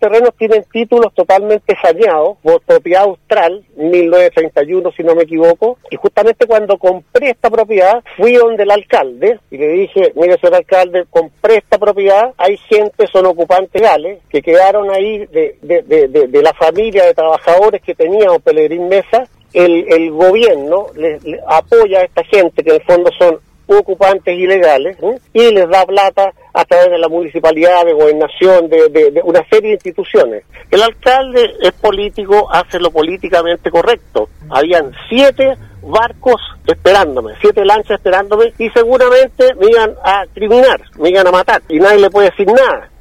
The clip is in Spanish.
terrenos tienen títulos totalmente saneados, por propiedad austral, 1931 si no me equivoco, y justamente cuando compré esta propiedad, fui donde el alcalde, y le dije, mire señor alcalde, compré esta propiedad, hay gente, son ocupantes legales, que quedaron ahí de la familia de trabajadores que tenía don Pelegrín Mesa, el gobierno le apoya a esta gente que en el fondo son ocupantes ilegales, y les da plata a través de la municipalidad, de gobernación, de una serie de instituciones. El alcalde es político, hace lo políticamente correcto. Habían 7 barcos esperándome, 7 lanchas esperándome, y seguramente me iban a criminar, me iban a matar, y nadie le puede decir nada.